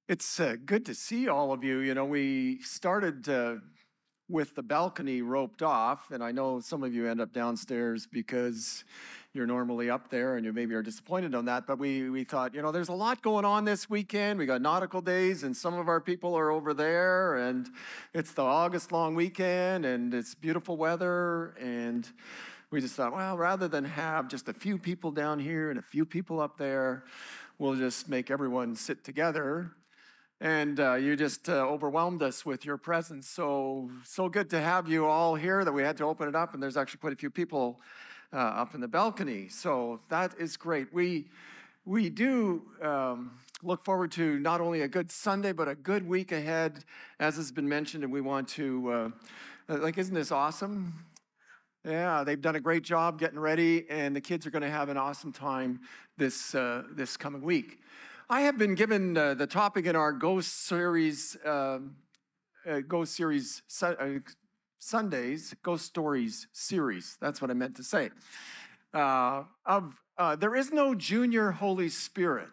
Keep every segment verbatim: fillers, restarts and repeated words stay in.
It's uh, good to see all of you. You know, we started uh, with the balcony roped off, and I know some of you end up downstairs because you're normally up there and you maybe are disappointed on that. But we, we thought, you know, there's a lot going on this weekend. We got nautical days, and some of our people are over there, and it's the August long weekend, and it's beautiful weather. And we just thought, well, rather than have just a few people down here and a few people up there, we'll just make everyone sit together. And uh, you just uh, overwhelmed us with your presence. So, so good to have you all here that we had to open it up, and there's actually quite a few people uh, up in the balcony. So that is great. We, we do um, look forward to not only a good Sunday, but a good week ahead, as has been mentioned, and we want to, uh, like, isn't this awesome? Yeah, they've done a great job getting ready, and the kids are going to have an awesome time this, uh, this coming week. I have been given uh, the topic in our Ghost series, uh, uh, Ghost series su- uh, Sundays, Ghost Stories series. That's what I meant to say. Uh, of uh, there is no junior Holy Spirit,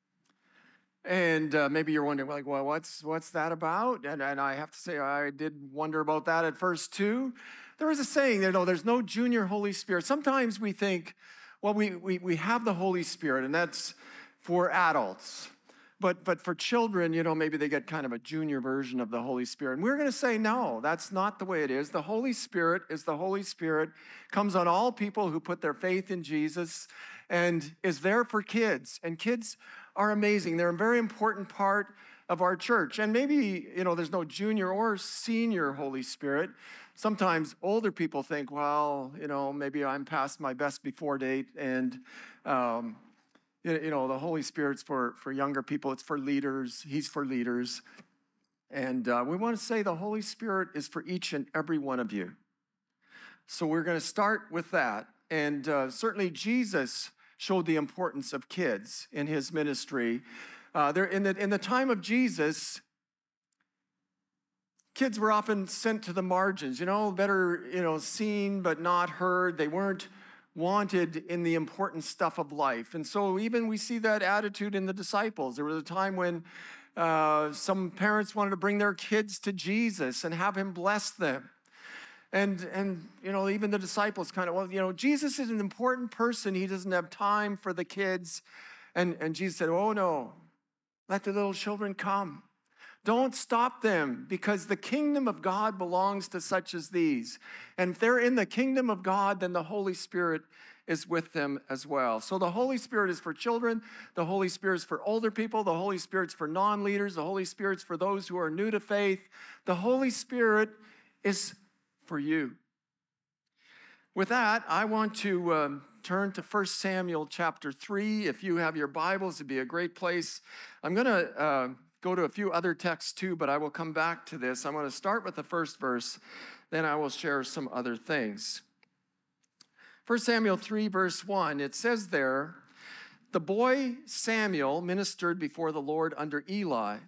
and uh, maybe you're wondering, like, well, what's what's that about? And and I have to say, I did wonder about that at first too. There is a saying there, no, there's no junior Holy Spirit. Sometimes we think, well, we we we have the Holy Spirit, and that's for adults. But but for children, you know, maybe they get kind of a junior version of the Holy Spirit. And we're going to say, no, that's not the way it is. The Holy Spirit is the Holy Spirit, comes on all people who put their faith in Jesus, and is there for kids. And kids are amazing. They're a very important part of our church. And maybe, you know, there's no junior or senior Holy Spirit. Sometimes older people think, well, you know, maybe I'm past my best before date, and um, you know, the Holy Spirit's for, for younger people. It's for leaders. He's for leaders. And uh, we want to say the Holy Spirit is for each and every one of you. So we're going to start with that. And uh, certainly Jesus showed the importance of kids in his ministry. Uh, there, in the, in the time of Jesus, kids were often sent to the margins, you know, better, you know, seen but not heard. They weren't wanted in the important stuff of life. And so even we see that attitude in the disciples. There was a time when uh, some parents wanted to bring their kids to Jesus and have him bless them. And, and you know, even the disciples kind of, well, you know, Jesus is an important person. He doesn't have time for the kids. And, and Jesus said, oh, no, let the little children come. Don't stop them, because the kingdom of God belongs to such as these. And if they're in the kingdom of God, then the Holy Spirit is with them as well. So the Holy Spirit is for children. The Holy Spirit is for older people. The Holy Spirit's for non-leaders. The Holy Spirit's for those who are new to faith. The Holy Spirit is for you. With that, I want to um, turn to First Samuel chapter three. If you have your Bibles, it'd be a great place. I'm going to uh, go to a few other texts too, but I will come back to this. I'm going to start with the first verse, then I will share some other things. First Samuel three, verse one, it says there, the boy Samuel ministered before the Lord under Eli.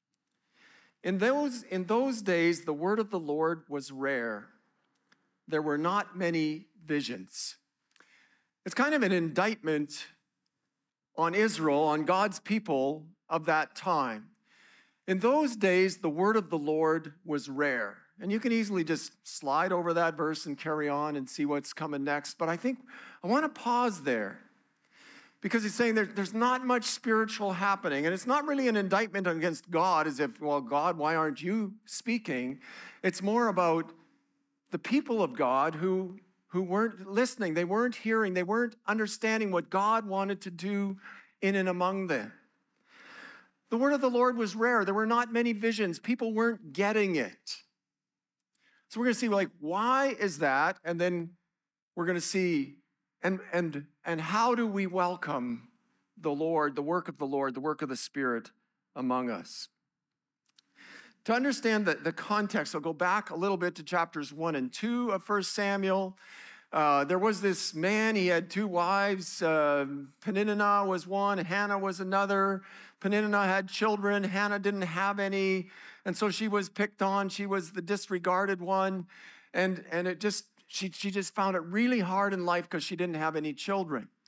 In those, in those days, the word of the Lord was rare. There were not many visions. It's kind of an indictment on Israel, on God's people of that time. In those days, the word of the Lord was rare. And you can easily just slide over that verse and carry on and see what's coming next. But I think I want to pause there, because he's saying there, there's not much spiritual happening. And it's not really an indictment against God, as if, well, God, why aren't you speaking? It's more about the people of God who, who weren't listening. They weren't hearing. They weren't understanding what God wanted to do in and among them. The word of the Lord was rare. There were not many visions. People weren't getting it. So we're going to see, like, why is that? And then we're going to see, and, and, and how do we welcome the Lord, the work of the Lord, the work of the Spirit among us? To understand the, the context, I'll go back a little bit to chapters one and two of First Samuel. Uh, there was this man, he had two wives. Uh, Peninnah was one, Hannah was another. Peninnah had children, Hannah didn't have any, and so she was picked on. She was the disregarded one, and, and it just she, she just found it really hard in life because she didn't have any children.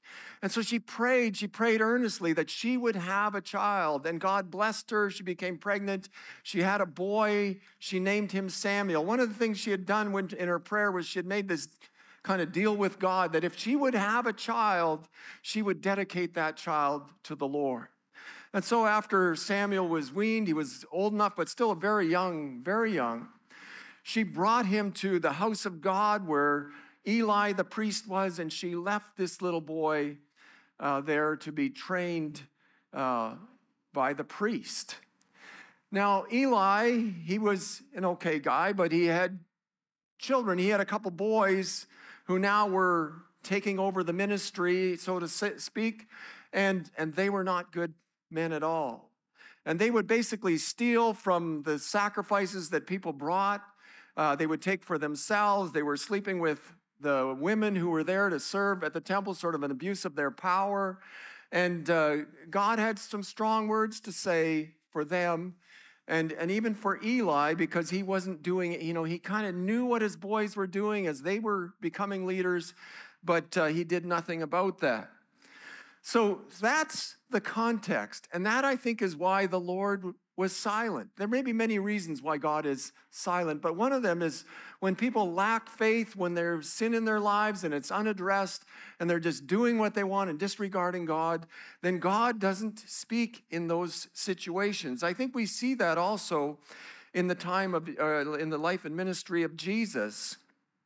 And so she prayed, she prayed earnestly that she would have a child. And God blessed her. She became pregnant. She had a boy. She named him Samuel. One of the things she had done when, in her prayer was she had made this kind of deal with God that if she would have a child, she would dedicate that child to the Lord. And so after Samuel was weaned, he was old enough, but still very young, very young. She brought him to the house of God where Eli the priest was, and she left this little boy uh, there to be trained uh, by the priest. Now, Eli, he was an okay guy, but he had children. He had a couple boys who now were taking over the ministry, so to speak, and, and they were not good men at all. And they would basically steal from the sacrifices that people brought. Uh, they would take for themselves. They were sleeping with the women who were there to serve at the temple, sort of an abuse of their power. And uh, God had some strong words to say for them, and, and even for Eli, because he wasn't doing it. You know, he kind of knew what his boys were doing as they were becoming leaders, but uh, he did nothing about that. So that's the context. And that, I think, is why the Lord was silent. There may be many reasons why God is silent, but one of them is when people lack faith, when there's sin in their lives and it's unaddressed and they're just doing what they want and disregarding God, then God doesn't speak in those situations. I think we see that also in the time of, uh, in the life and ministry of Jesus.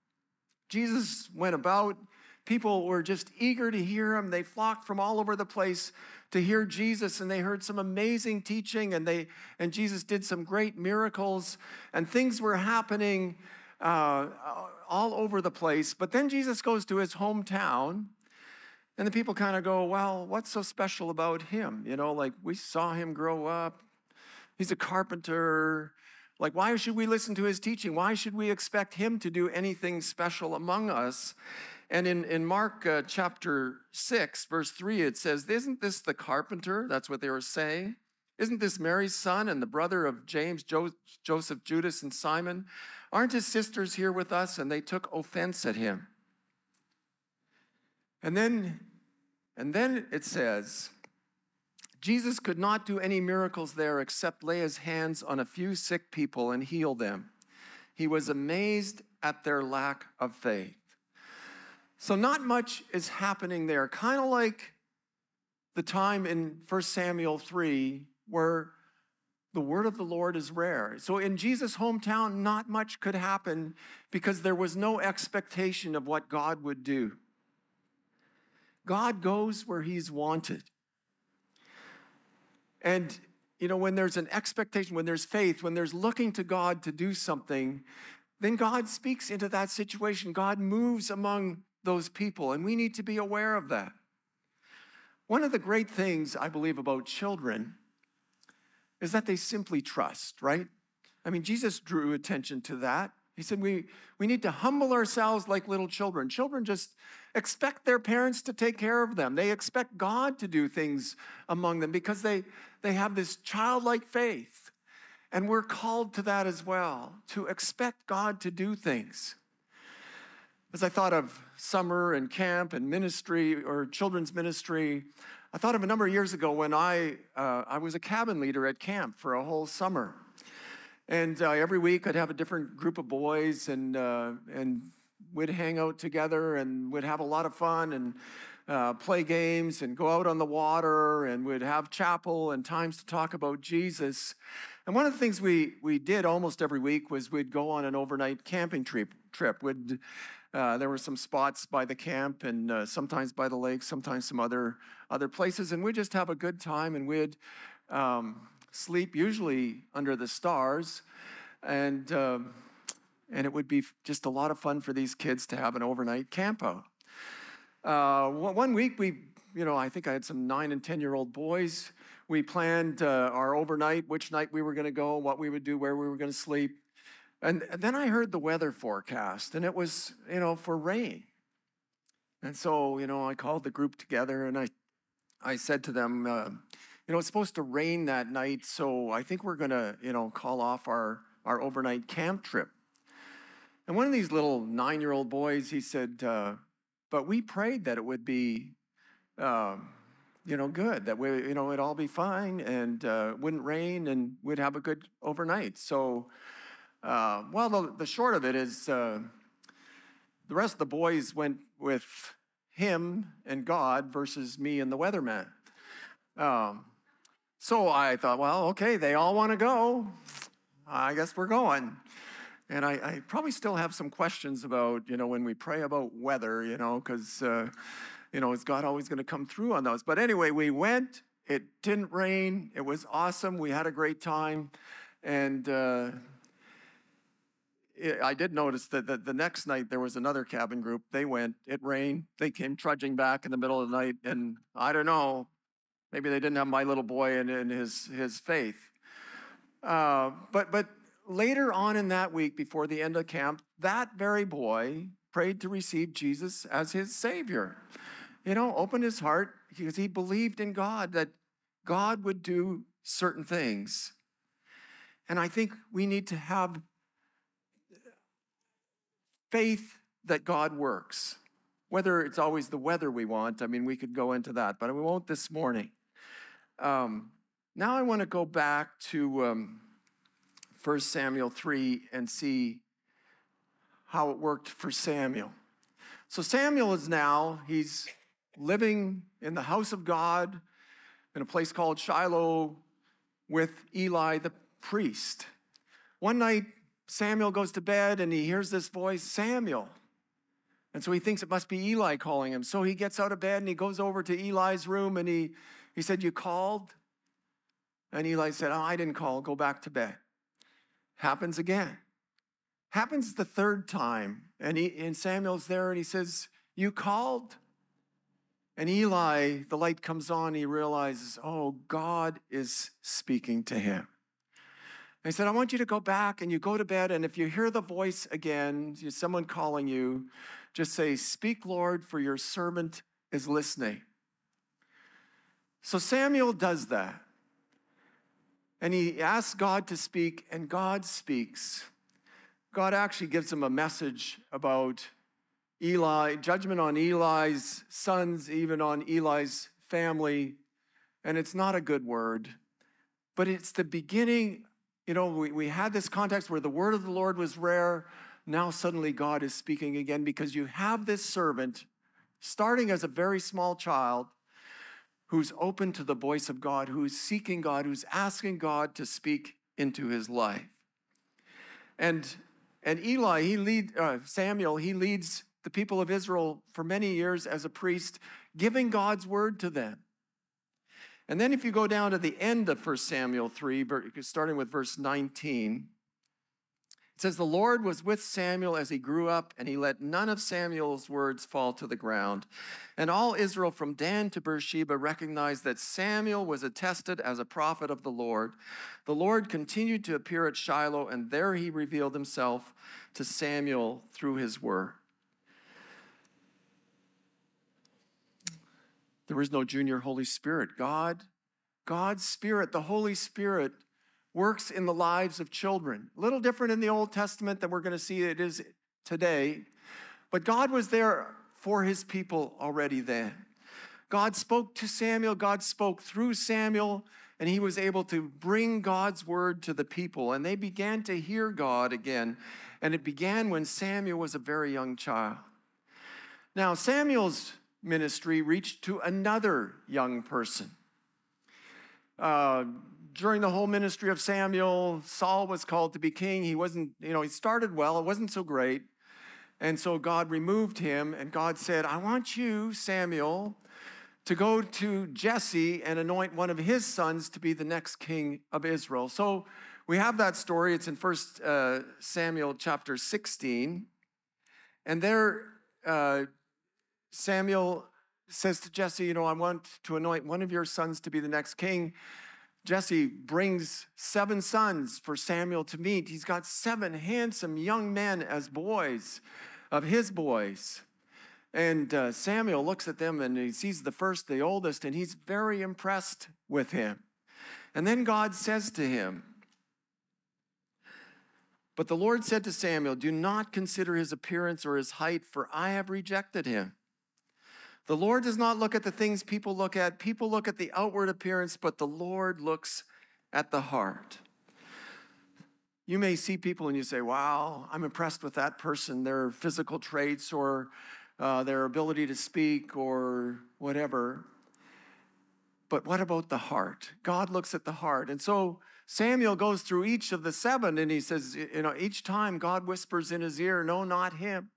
Jesus went about. People were just eager to hear him. They flocked from all over the place to hear Jesus, and they heard some amazing teaching, and they and Jesus did some great miracles, and things were happening uh, all over the place. But then Jesus goes to his hometown, and the people kind of go, well, what's so special about him? You know, like, we saw him grow up. He's a carpenter. Like, why should we listen to his teaching? Why should we expect him to do anything special among us? And in, in Mark uh, chapter six, verse three, it says, isn't this the carpenter? That's what they were saying. Isn't this Mary's son and the brother of James, jo- Joseph, Judas, and Simon? Aren't his sisters here with us? And they took offense at him. And then, and then it says, Jesus could not do any miracles there except lay his hands on a few sick people and heal them. He was amazed at their lack of faith. So not much is happening there, kind of like the time in First Samuel three where the word of the Lord is rare. So in Jesus' hometown, not much could happen because there was no expectation of what God would do. God goes where he's wanted. And, you know, when there's an expectation, when there's faith, when there's looking to God to do something, then God speaks into that situation. God moves among those people, and we need to be aware of that. One of the great things I believe about children is that they simply trust, right? I mean, Jesus drew attention to that. He said we, we need to humble ourselves like little children. Children just expect their parents to take care of them. They expect God to do things among them because they, they have this childlike faith. And we're called to that as well, to expect God to do things. As I thought of summer and camp and ministry or children's ministry, I thought of a number of years ago when I, uh, I was a cabin leader at camp for a whole summer. And uh, every week I'd have a different group of boys, and uh, and we'd hang out together, and we'd have a lot of fun and uh, play games and go out on the water, and we'd have chapel and times to talk about Jesus. And one of the things we we did almost every week was we'd go on an overnight camping trip. Trip. We'd, uh, there were some spots by the camp, and uh, sometimes by the lake, sometimes some other other places, and we'd just have a good time, and we'd um, sleep usually under the stars, and um, and it would be just a lot of fun for these kids to have an overnight camp out. Uh, one week we, you know, I think I had some nine and ten year old boys. We planned uh, our overnight, which night we were going to go, what we would do, where we were going to sleep. And, and then I heard the weather forecast, and it was, you know, for rain. And so, you know, I called the group together, and I, I said to them, uh, you know, it's supposed to rain that night, so I think we're going to, you know, call off our, our overnight camp trip. And one of these little nine-year-old boys, he said, uh, but we prayed that it would be um, you know, good, that we, you know, it'd all be fine and uh, wouldn't rain and we'd have a good overnight. So, uh, well, the, the short of it is uh, the rest of the boys went with him and God versus me and the weatherman. Um, so I thought, well, okay, they all want to go. I guess we're going. And I, I probably still have some questions about, you know, when we pray about weather, you know, because, uh, you know, is God always going to come through on those? But anyway, we went. It didn't rain. It was awesome. We had a great time. And uh, it, I did notice that the, the next night there was another cabin group. They went. It rained. They came trudging back in the middle of the night. And I don't know, maybe they didn't have my little boy and, and his, his faith. Uh, but but later on in that week, before the end of camp, that very boy prayed to receive Jesus as his Savior. You know, opened his heart because he believed in God, that God would do certain things. And I think we need to have faith that God works. Whether it's always the weather we want, I mean, we could go into that, but we won't this morning. Um, now I want to go back to um, First Samuel three and see how it worked for Samuel. So Samuel is now, he's living in the house of God in a place called Shiloh with Eli the priest. One night, Samuel goes to bed and he hears this voice, Samuel. And so he thinks it must be Eli calling him. So he gets out of bed and he goes over to Eli's room and he, he said, you called? And Eli said, oh, I didn't call, go back to bed. Happens again. Happens the third time. And, he, and Samuel's there and he says, you called? And Eli, the light comes on, he realizes, oh, God is speaking to him. And he said, I want you to go back and you go to bed, and if you hear the voice again, someone calling you, just say, speak, Lord, for your servant is listening. So Samuel does that. And he asks God to speak, and God speaks. God actually gives him a message about Eli, judgment on Eli's sons, even on Eli's family. And it's not a good word, but it's the beginning. You know, we, we had this context where the word of the Lord was rare. Now suddenly God is speaking again because you have this servant starting as a very small child who's open to the voice of God, who's seeking God, who's asking God to speak into his life. And, and Eli, he lead, uh, Samuel, he leads the people of Israel for many years as a priest, giving God's word to them. And then if you go down to the end of First Samuel three, starting with verse nineteen, it says, the Lord was with Samuel as he grew up, and he let none of Samuel's words fall to the ground. And all Israel from Dan to Beersheba recognized that Samuel was attested as a prophet of the Lord. The Lord continued to appear at Shiloh, and there he revealed himself to Samuel through his word. There is no junior Holy Spirit. God, God's Spirit, the Holy Spirit, works in the lives of children. A little different in the Old Testament than we're going to see it is today. But God was there for his people already then. God spoke to Samuel. God spoke through Samuel. And he was able to bring God's word to the people. And they began to hear God again. And it began when Samuel was a very young child. Now, Samuel's ministry reached to another young person. Uh, during the whole ministry of Samuel, Saul was called to be king. He wasn't, you know, he started well. It wasn't so great. And so God removed him, and God said, I want you, Samuel, to go to Jesse and anoint one of his sons to be the next king of Israel. So we have that story. It's in First uh, Samuel chapter sixteen. And there, uh, Samuel says to Jesse, you know, I want to anoint one of your sons to be the next king. Jesse brings seven sons for Samuel to meet. He's got seven handsome young men as boys of his boys. And uh, Samuel looks at them and he sees the first, the oldest, and he's very impressed with him. And then God says to him, but the Lord said to Samuel, do not consider his appearance or his height, for I have rejected him. The Lord does not look at the things people look at. People look at the outward appearance, but the Lord looks at the heart. You may see people and you say, wow, I'm impressed with that person, their physical traits or uh, their ability to speak or whatever. But what about the heart? God looks at the heart. And so Samuel goes through each of the seven and he says, you know, each time God whispers in his ear, no, not him.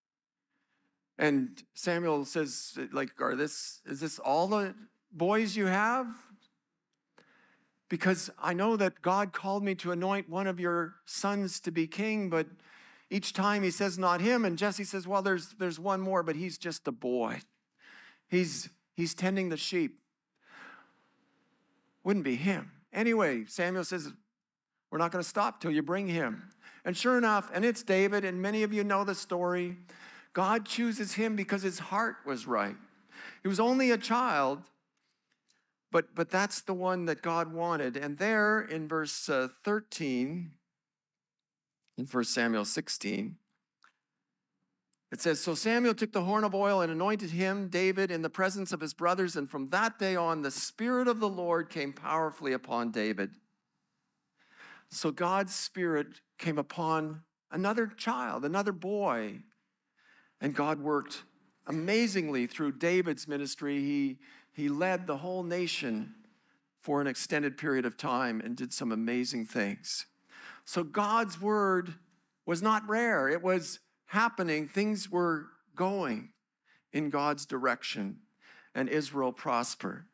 And Samuel says, like, are this, is this all the boys you have? Because I know that God called me to anoint one of your sons to be king, but each time he says not him. And Jesse says, well, there's, there's one more, but he's just a boy. He's, he's tending the sheep. Wouldn't be him. Anyway, Samuel says, we're not going to stop till you bring him. And sure enough, and it's David, and many of you know the story. God chooses him because his heart was right. He was only a child, but, but that's the one that God wanted. And there in verse uh, thirteen, in First Samuel sixteen, it says, so Samuel took the horn of oil and anointed him, David, in the presence of his brothers. And from that day on, the Spirit of the Lord came powerfully upon David. So God's Spirit came upon another child, another boy. And God worked amazingly through David's ministry. He, he led the whole nation for an extended period of time and did some amazing things. So God's word was not rare. It was happening. Things were going in God's direction, and Israel prospered.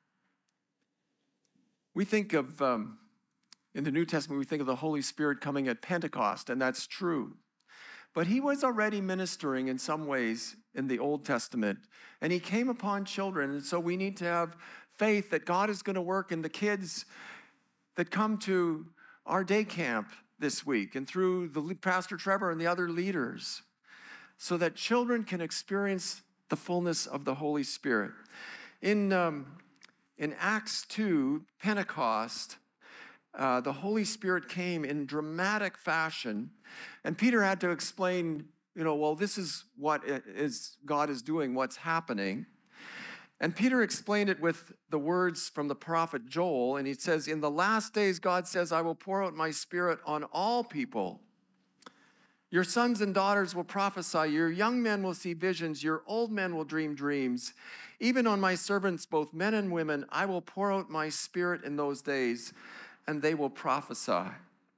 We think of, um, in the New Testament, we think of the Holy Spirit coming at Pentecost, and that's true. But he was already ministering in some ways in the Old Testament, and he came upon children. And so we need to have faith that God is going to work in the kids that come to our day camp this week and through the Pastor Trevor and the other leaders, so that children can experience the fullness of the Holy Spirit. In, um, in Acts two, Pentecost, Uh, the Holy Spirit came in dramatic fashion, and Peter had to explain, you know, well, this is what is God is doing, what's happening. And Peter explained it with the words from the prophet Joel, and he says, in the last days, God says, I will pour out my Spirit on all people. Your sons and daughters will prophesy, your young men will see visions, your old men will dream dreams. Even on my servants, both men and women, I will pour out my Spirit in those days, and they will prophesy.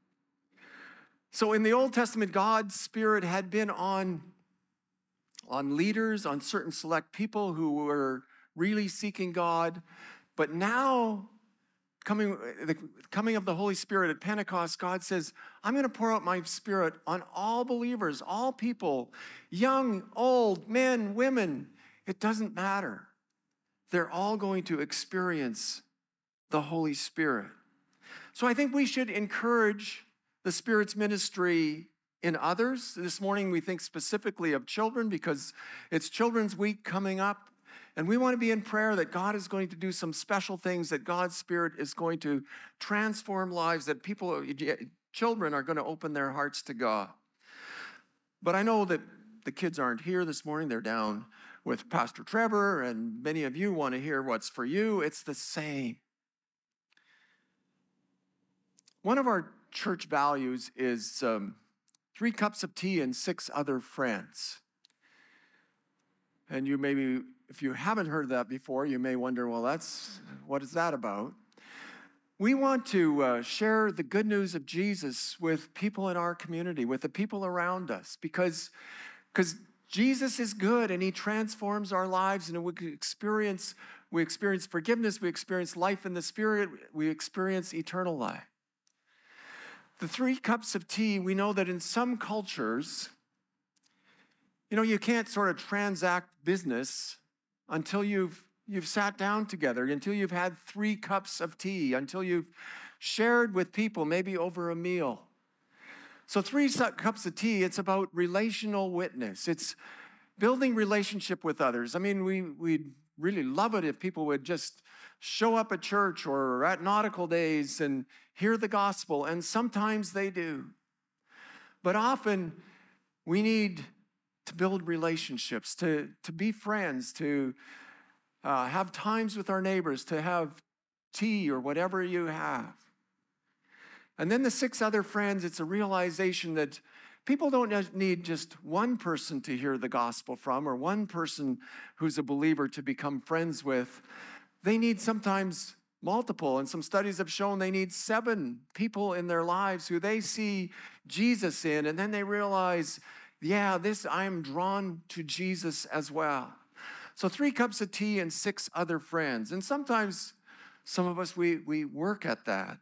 So in the Old Testament, God's Spirit had been on, on leaders, on certain select people who were really seeking God. But now, coming, the coming of the Holy Spirit at Pentecost, God says, I'm going to pour out my Spirit on all believers, all people, young, old, men, women. It doesn't matter. They're all going to experience the Holy Spirit. So I think we should encourage the Spirit's ministry in others. This morning we think specifically of children because it's Children's Week coming up. And we want to be in prayer that God is going to do some special things, that God's Spirit is going to transform lives, that people, children are going to open their hearts to God. But I know that the kids aren't here this morning. They're down with Pastor Trevor, and many of you want to hear what's for you. It's the same. One of our church values is um, three cups of tea and six other friends. And you maybe, if you haven't heard that before, you may wonder, well, that's, what is that about? We want to uh, share the good news of Jesus with people in our community, with the people around us, because, because Jesus is good and he transforms our lives, and we experience, we experience forgiveness, we experience life in the Spirit, we experience eternal life. The three cups of tea, we know that in some cultures, you know, you can't sort of transact business until you've, you've sat down together, until you've had three cups of tea, until you've shared with people, maybe over a meal. So three cups of tea, it's about relational witness. It's building relationship with others. I mean, we, we'd really love it if people would just show up at church or at nautical days and hear the gospel, and sometimes they do. But often we need to build relationships, to, to be friends, to uh, have times with our neighbors, to have tea or whatever you have. And then the six other friends, it's a realization that people don't need just one person to hear the gospel from or one person who's a believer to become friends with. They need sometimes multiple, and some studies have shown they need seven people in their lives who they see Jesus in, and then they realize, yeah, this, I'm drawn to Jesus as well. So three cups of tea and six other friends. And sometimes some of us, we, we work at that.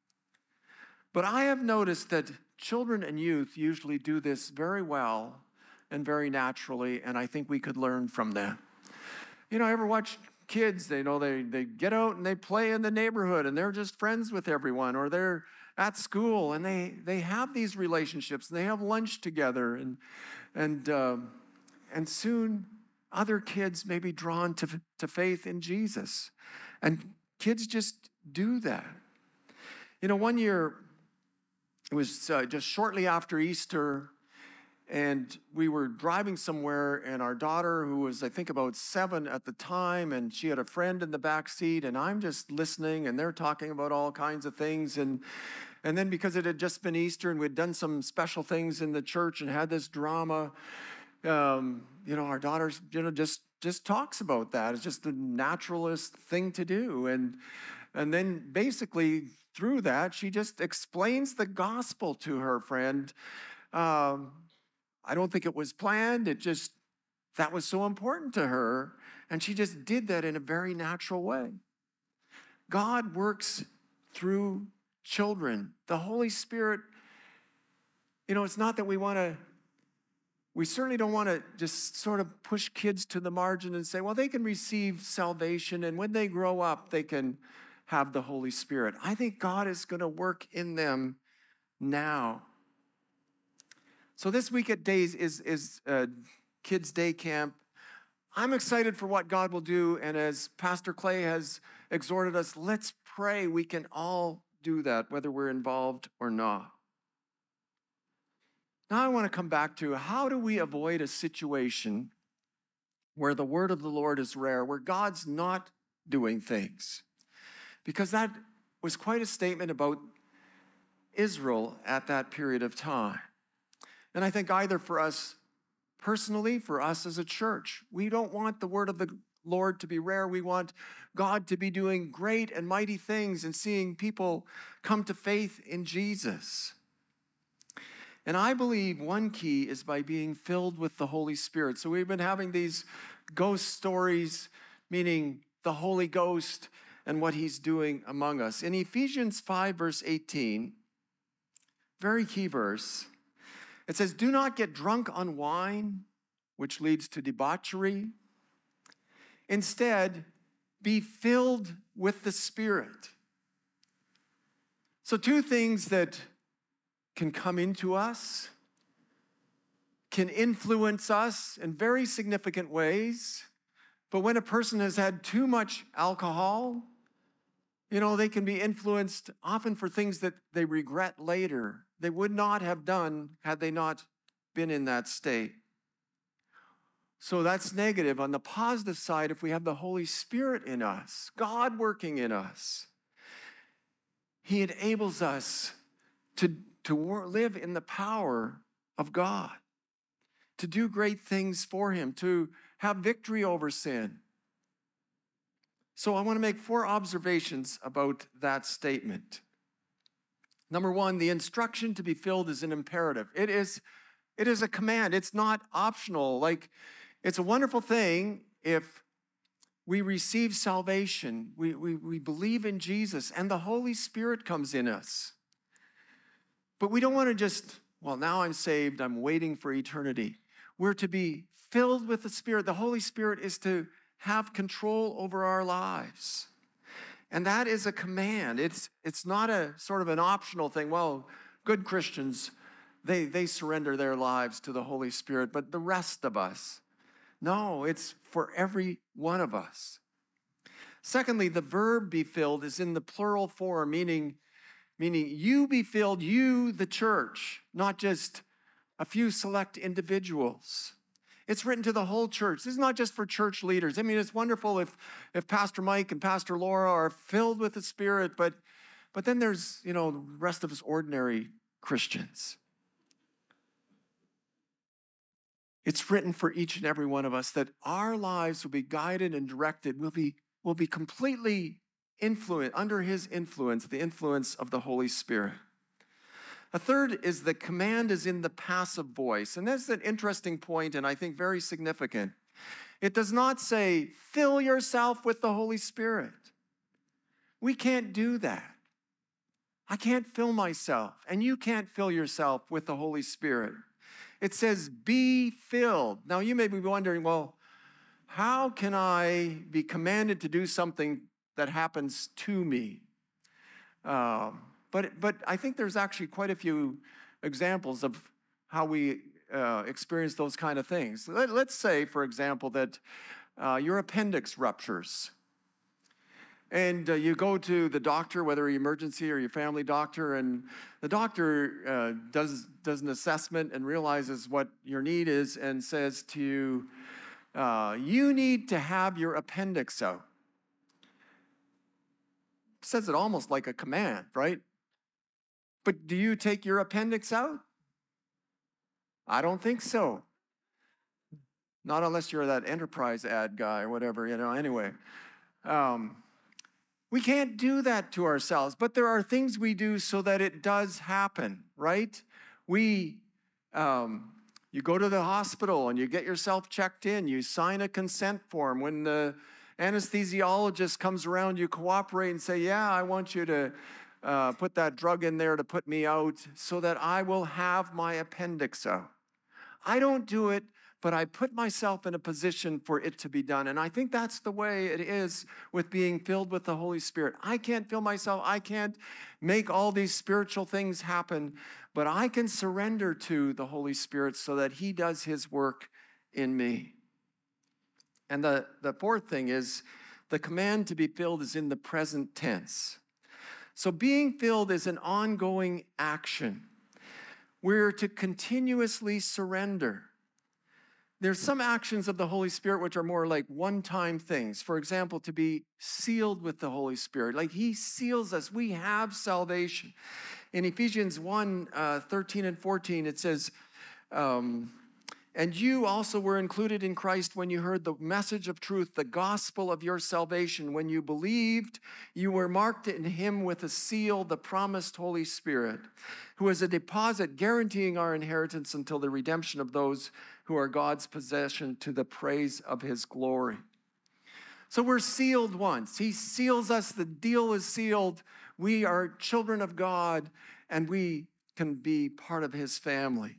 But I have noticed that children and youth usually do this very well and very naturally, and I think we could learn from them. You know, I ever watch kids, they know they, they get out and they play in the neighborhood and they're just friends with everyone, or they're at school and they, they have these relationships and they have lunch together, and, and, uh, and soon other kids may be drawn to, to faith in Jesus. And kids just do that. You know, one year, it was uh, just shortly after Easter, and we were driving somewhere, and our daughter, who was, I think, about seven at the time, and she had a friend in the back seat, and I'm just listening, and they're talking about all kinds of things. And, and then because it had just been Easter, and we'd done some special things in the church and had this drama, um, you know, our daughter, you know, just, just talks about that. It's just the naturalist thing to do. And, and then basically through that, she just explains the gospel to her friend. Um, I don't think it was planned. It just, that was so important to her. And she just did that in a very natural way. God works through children. The Holy Spirit, you know, it's not that we want to, we certainly don't want to just sort of push kids to the margin and say, well, they can receive salvation, and when they grow up, they can have the Holy Spirit. I think God is going to work in them now. So this week at Days is, is uh, Kids Day Camp. I'm excited for what God will do, and as Pastor Clay has exhorted us, let's pray we can all do that, whether we're involved or not. Now I want to come back to, how do we avoid a situation where the word of the Lord is rare, where God's not doing things? Because that was quite a statement about Israel at that period of time. And I think either for us personally, for us as a church, we don't want the word of the Lord to be rare. We want God to be doing great and mighty things and seeing people come to faith in Jesus. And I believe one key is by being filled with the Holy Spirit. So we've been having these ghost stories, meaning the Holy Ghost and what he's doing among us. In Ephesians five, verse eighteen, very key verse, it says, do not get drunk on wine, which leads to debauchery. Instead, be filled with the Spirit. So two things that can come into us, can influence us in very significant ways. But when a person has had too much alcohol, you know, they can be influenced often for things that they regret later. They would not have done had they not been in that state. So that's negative. On the positive side, if we have the Holy Spirit in us, God working in us, he enables us to, to live in the power of God, to do great things for him, to have victory over sin. So I want to make four observations about that statement. Number one, the instruction to be filled is an imperative. It is, it is a command. It's not optional. Like, it's a wonderful thing if we receive salvation, we, we, we believe in Jesus, and the Holy Spirit comes in us. But we don't want to just, well, now I'm saved, I'm waiting for eternity. We're to be filled with the Spirit. The Holy Spirit is to have control over our lives. And that is a command. It's, it's not a sort of an optional thing. Well, good Christians, they, they surrender their lives to the Holy Spirit, but the rest of us, no, it's for every one of us. Secondly, the verb be filled is in the plural form, meaning, meaning you be filled, you, the church, not just a few select individuals. It's written to the whole church. This is not just for church leaders. I mean, it's wonderful if, if Pastor Mike and Pastor Laura are filled with the Spirit, but, but then there's, you know, the rest of us ordinary Christians. It's written for each and every one of us that our lives will be guided and directed, will be, will be completely influenced, under his influence, the influence of the Holy Spirit. A third is the command is in the passive voice. And that's an interesting point, and I think very significant. It does not say, fill yourself with the Holy Spirit. We can't do that. I can't fill myself, and you can't fill yourself with the Holy Spirit. It says, be filled. Now, you may be wondering, well, how can I be commanded to do something that happens to me? Um, but, but I think there's actually quite a few examples of how we uh, experience those kind of things. Let, let's say, for example, that uh, your appendix ruptures. And uh, you go to the doctor, whether emergency or your family doctor, and the doctor uh, does, does an assessment and realizes what your need is and says to you, uh, you need to have your appendix out. Says it almost like a command, right? But do you take your appendix out? I don't think so. Not unless you're that Enterprise ad guy or whatever, you know, anyway. Um, We can't do that to ourselves, but there are things we do so that it does happen, right? We, um, you go to the hospital and you get yourself checked in. You sign a consent form. When the anesthesiologist comes around, you cooperate and say, yeah, I want you to uh, put that drug in there to put me out so that I will have my appendix out. I don't do it, but I put myself in a position for it to be done. And I think that's the way it is with being filled with the Holy Spirit. I can't fill myself. I can't make all these spiritual things happen, but I can surrender to the Holy Spirit so that he does his work in me. And the, the fourth thing is the command to be filled is in the present tense. So being filled is an ongoing action. We're to continuously surrender. There's some actions of the Holy Spirit which are more like one-time things. For example, to be sealed with the Holy Spirit. Like he seals us. We have salvation. In Ephesians one, uh, thirteen and fourteen, it says, um, and you also were included in Christ when you heard the message of truth, the gospel of your salvation. When you believed, you were marked in him with a seal, the promised Holy Spirit, who is a deposit guaranteeing our inheritance until the redemption of those who are God's possession to the praise of his glory. So we're sealed once. He seals us. The deal is sealed. We are children of God, and we can be part of his family.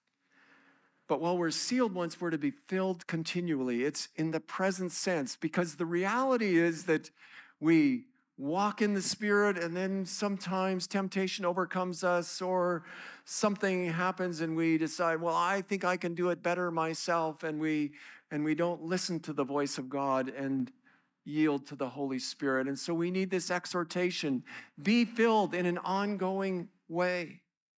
But while we're sealed once, we're to be filled continually. It's in the present sense, because the reality is that we walk in the Spirit, and then sometimes temptation overcomes us, or something happens and we decide, well, I think I can do it better myself, and we and we don't listen to the voice of God and yield to the Holy Spirit. And so we need this exhortation, be filled in an ongoing way.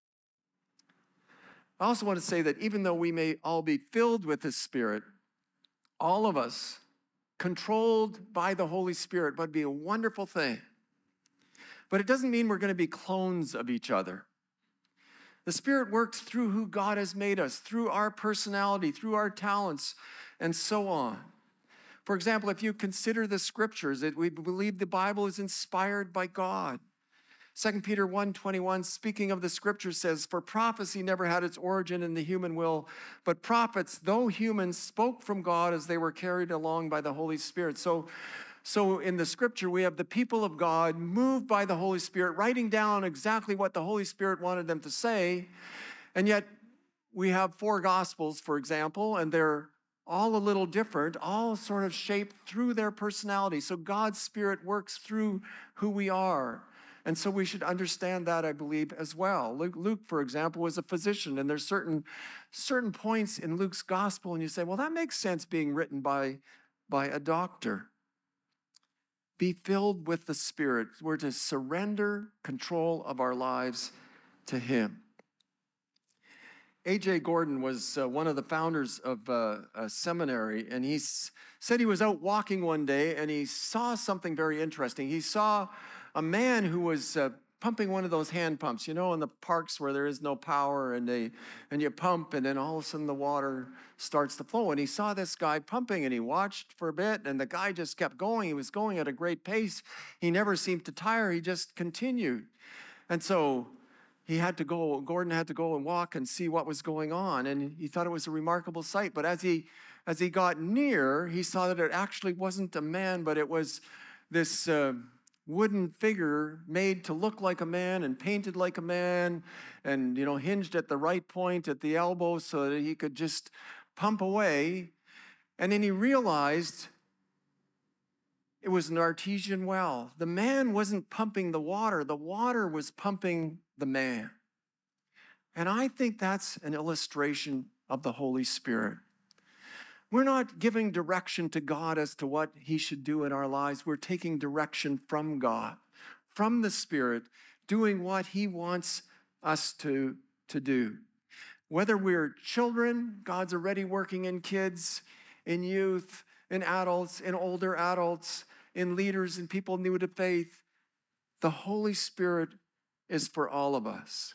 I also want to say that even though we may all be filled with the Spirit, all of us controlled by the Holy Spirit would be a wonderful thing. But it doesn't mean we're going to be clones of each other. The Spirit works through who God has made us, through our personality, through our talents, and so on. For example, if you consider the scriptures, it, we believe the Bible is inspired by God. Second Peter one twenty-one, speaking of the scriptures, says, for prophecy never had its origin in the human will, but prophets, though human, spoke from God as they were carried along by the Holy Spirit. So, so in the scripture, we have the people of God moved by the Holy Spirit, writing down exactly what the Holy Spirit wanted them to say. And yet we have four gospels, for example, and they're all a little different, all sort of shaped through their personality. So God's Spirit works through who we are. And so we should understand that, I believe, as well. Luke, Luke, for example, was a physician, and there's certain, certain points in Luke's gospel, and you say, well, that makes sense being written by, by a doctor. Be filled with the Spirit. We're to surrender control of our lives to him. A J Gordon was uh, one of the founders of uh, a seminary, and he s- said he was out walking one day and he saw something very interesting. He saw a man who was uh, pumping one of those hand pumps, you know, in the parks where there is no power, and they and you pump, and then all of a sudden the water starts to flow. And he saw this guy pumping, and he watched for a bit, and the guy just kept going. He was going at a great pace. He never seemed to tire. He just continued. And so he had to go, Gordon had to go and walk and see what was going on. And he thought it was a remarkable sight. But as he, as he got near, he saw that it actually wasn't a man, but it was this uh, wooden figure made to look like a man and painted like a man and, you know, hinged at the right point at the elbow so that he could just pump away. And then he realized it was an artesian well. The man wasn't pumping the water. The water was pumping the man. And I think that's an illustration of the Holy Spirit. We're not giving direction to God as to what he should do in our lives. We're taking direction from God, from the Spirit, doing what he wants us to, to do. Whether we're children, God's already working in kids, in youth, in adults, in older adults, in leaders and people new to faith. The Holy Spirit is for all of us.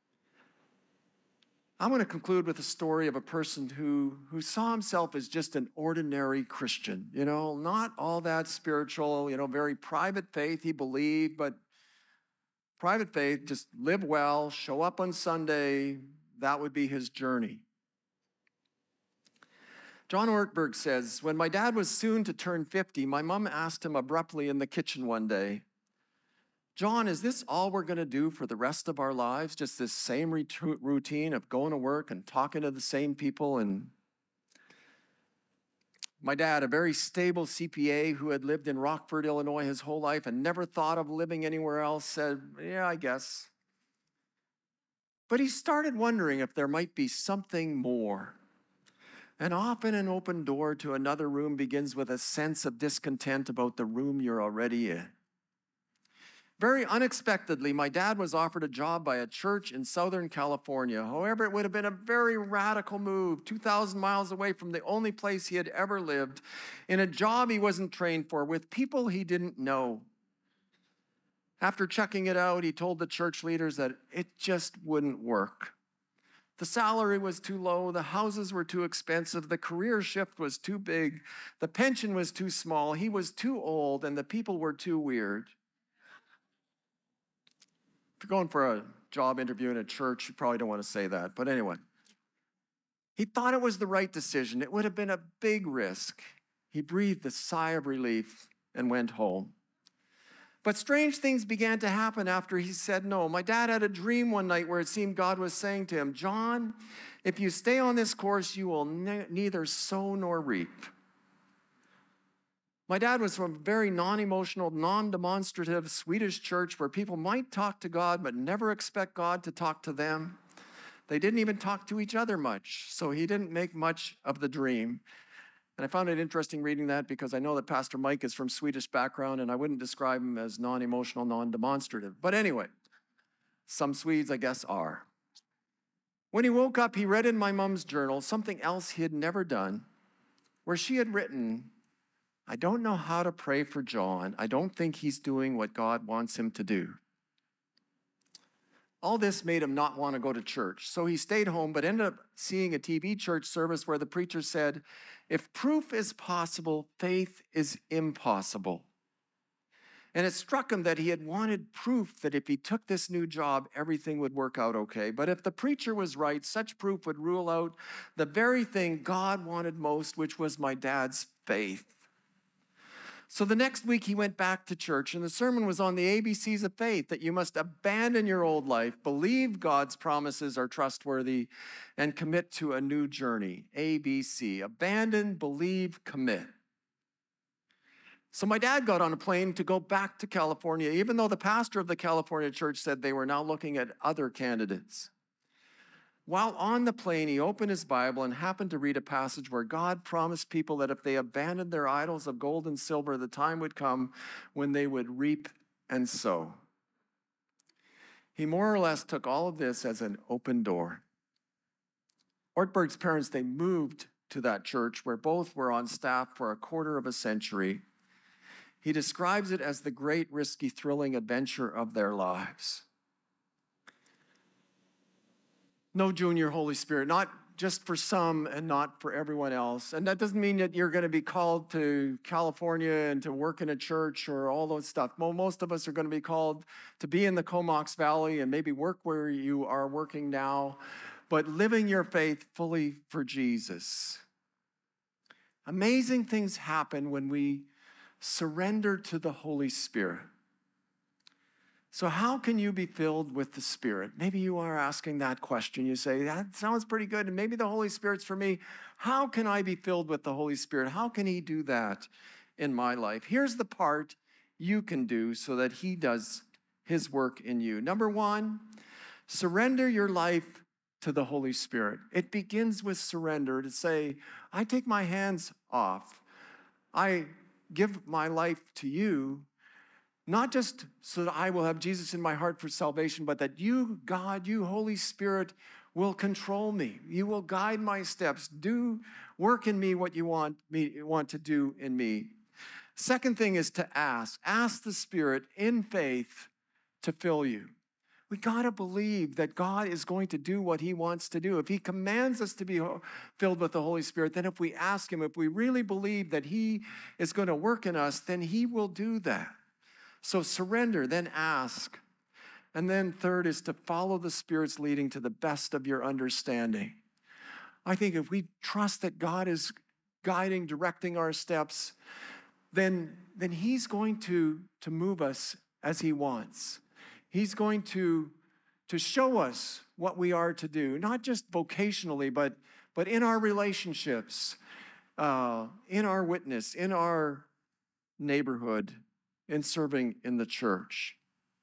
I'm going to conclude with a story of a person who, who saw himself as just an ordinary Christian, you know, not all that spiritual, you know, very private faith he believed, but private faith, just live well, show up on Sunday, that would be his journey. John Ortberg says, when my dad was soon to turn fifty, my mom asked him abruptly in the kitchen one day, John, is this all we're going to do for the rest of our lives? Just this same routine of going to work and talking to the same people? And my dad, a very stable C P A who had lived in Rockford, Illinois his whole life and never thought of living anywhere else, said, yeah, I guess. But he started wondering if there might be something more. And often an open door to another room begins with a sense of discontent about the room you're already in. Very unexpectedly, my dad was offered a job by a church in Southern California. However, it would have been a very radical move, two thousand miles away from the only place he had ever lived, in a job he wasn't trained for, with people he didn't know. After checking it out, he told the church leaders that it just wouldn't work. The salary was too low, the houses were too expensive, the career shift was too big, the pension was too small, he was too old, and the people were too weird. If you're going for a job interview in a church, you probably don't want to say that. But anyway, he thought it was the right decision. It would have been a big risk. He breathed a sigh of relief and went home. But strange things began to happen after he said no. My dad had a dream one night where it seemed God was saying to him, John, if you stay on this course, you will ne- neither sow nor reap. My dad was from a very non-emotional, non-demonstrative Swedish church where people might talk to God but never expect God to talk to them. They didn't even talk to each other much, so he didn't make much of the dream. And I found it interesting reading that because I know that Pastor Mike is from Swedish background, and I wouldn't describe him as non-emotional, non-demonstrative. But anyway, some Swedes, I guess, are. When he woke up, he read in my mom's journal something else he had never done, where she had written, I don't know how to pray for John. I don't think he's doing what God wants him to do. All this made him not want to go to church. So he stayed home, but ended up seeing a T V church service where the preacher said, if proof is possible, faith is impossible. And it struck him that he had wanted proof that if he took this new job, everything would work out okay. But if the preacher was right, such proof would rule out the very thing God wanted most, which was my dad's faith. So the next week he went back to church, and the sermon was on the A B Cs of faith, that you must abandon your old life, believe God's promises are trustworthy, and commit to a new journey. A B C, abandon, believe, commit. So my dad got on a plane to go back to California, even though the pastor of the California church said they were now looking at other candidates. While on the plane, he opened his Bible and happened to read a passage where God promised people that if they abandoned their idols of gold and silver, the time would come when they would reap and sow. He more or less took all of this as an open door. Ortberg's parents, they moved to that church where both were on staff for a quarter of a century. He describes it as the great, risky, thrilling adventure of their lives. No junior Holy Spirit, not just for some and not for everyone else. And that doesn't mean that you're going to be called to California and to work in a church or all those stuff. Most of us are going to be called to be in the Comox Valley and maybe work where you are working now, but living your faith fully for Jesus. Amazing things happen when we surrender to the Holy Spirit. So how can you be filled with the Spirit? Maybe you are asking that question. You say, that sounds pretty good, and maybe the Holy Spirit's for me. How can I be filled with the Holy Spirit? How can He do that in my life? Here's the part you can do so that He does His work in you. Number one, surrender your life to the Holy Spirit. It begins with surrender, to say, I take my hands off. I give my life to you, not just so that I will have Jesus in my heart for salvation, but that you, God, you, Holy Spirit, will control me. You will guide my steps. Do work in me what you want me want to do in me. Second thing is to ask. Ask the Spirit in faith to fill you. We got to believe that God is going to do what He wants to do. If He commands us to be filled with the Holy Spirit, then if we ask Him, if we really believe that He is going to work in us, then He will do that. So surrender, then ask. And then third is to follow the Spirit's leading to the best of your understanding. I think if we trust that God is guiding, directing our steps, then, then He's going to, to move us as He wants. He's going to, to show us what we are to do, not just vocationally, but, but in our relationships, uh, in our witness, in our neighborhood, in serving in the church.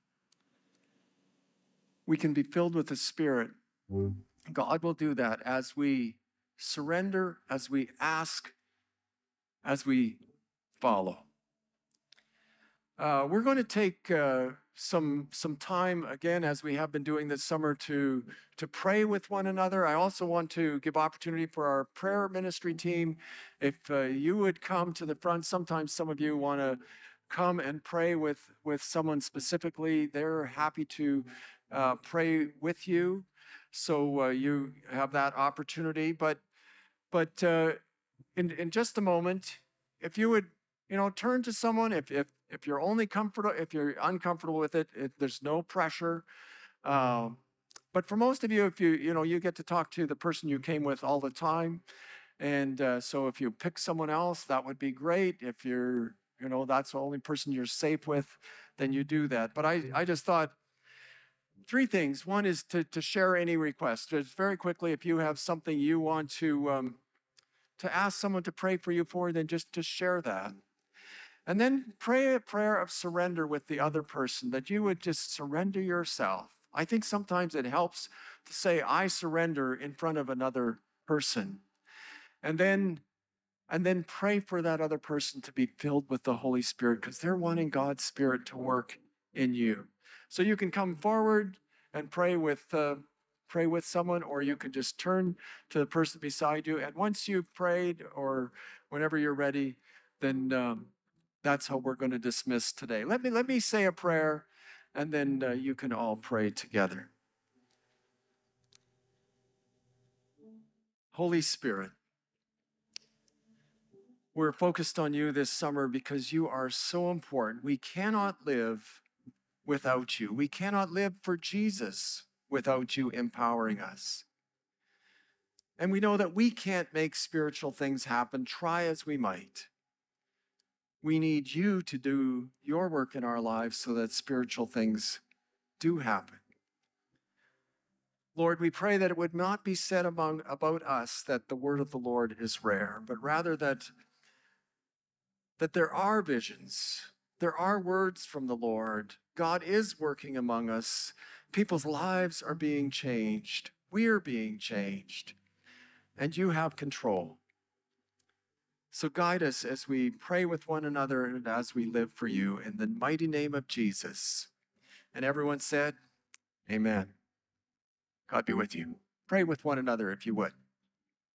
We can be filled with the Spirit. God will do that as we surrender, as we ask, as we follow. Uh, we're going to take uh, some, some time, again, as we have been doing this summer, to, to pray with one another. I also want to give opportunity for our prayer ministry team. If uh, you would come to the front, sometimes some of you want to come and pray with, with someone specifically. They're happy to uh, pray with you. So uh, you have that opportunity. But, but uh, in, in just a moment, if you would, you know, turn to someone, if, if, if you're only comfortable, if you're uncomfortable with it, it there's no pressure. Um, but for most of you, if you, you know, you get to talk to the person you came with all the time. And uh, so if you pick someone else, that would be great. If you're, you know, that's the only person you're safe with, then you do that. But I, I just thought three things. One is to, to share any request. Just very quickly, if you have something you want to, um, to ask someone to pray for you for, then just to share that. And then pray a prayer of surrender with the other person, that you would just surrender yourself. I think sometimes it helps to say, I surrender in front of another person. And then And then pray for that other person to be filled with the Holy Spirit, because they're wanting God's Spirit to work in you. So you can come forward and pray with uh, pray with someone, or you can just turn to the person beside you. And once you've prayed, or whenever you're ready, then um, that's how we're going to dismiss today. Let me let me say a prayer, and then uh, you can all pray together. Holy Spirit, we're focused on you this summer because you are so important. We cannot live without you. We cannot live for Jesus without you empowering us. And we know that we can't make spiritual things happen, try as we might. We need you to do your work in our lives so that spiritual things do happen. Lord, we pray that it would not be said among, about us that the word of the Lord is rare, but rather that that there are visions, there are words from the Lord. God is working among us. People's lives are being changed. We are being changed. And you have control. So guide us as we pray with one another and as we live for you in the mighty name of Jesus. And everyone said, amen. God be with you. Pray with one another if you would.